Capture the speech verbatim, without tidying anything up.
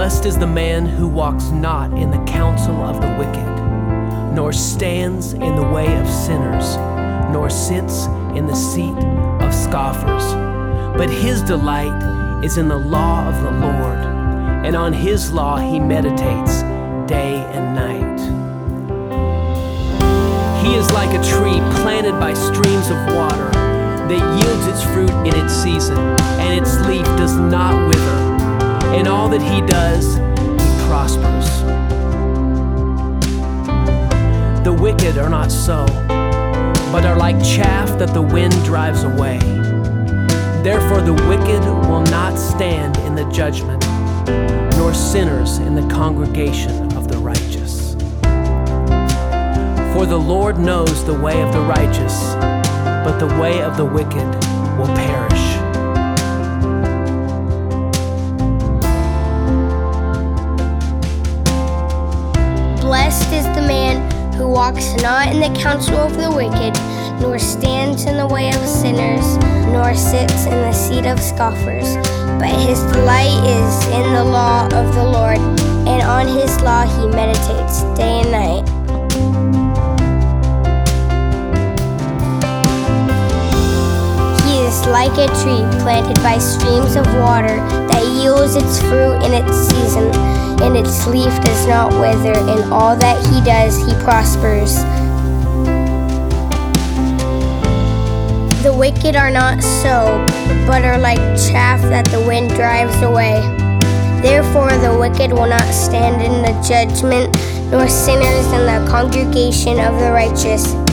Blessed is the man who walks not in the counsel of the wicked, nor stands in the way of sinners, nor sits in the seat of scoffers. But his delight is in the law of the Lord, and on his law he meditates day and night. He is like a tree planted by streams of water that yields its fruit in its season, and its leaf does not wither. In all that he does, he prospers. The wicked are not so, but are like chaff that the wind drives away. Therefore the wicked will not stand in the judgment, nor sinners in the congregation of the righteous. For the Lord knows the way of the righteous, but the way of the wicked will perish. Blessed is the man who walks not in the counsel of the wicked, nor stands in the way of sinners, nor sits in the seat of scoffers. But his delight is in the law of the Lord, and on his law he meditates day and night. He is like a tree planted by streams of water that yields its fruit in its season, and its leaf does not wither. In all that he does, he prospers. The wicked are not so, but are like chaff that the wind drives away. Therefore the wicked will not stand in the judgment, nor sinners in the congregation of the righteous.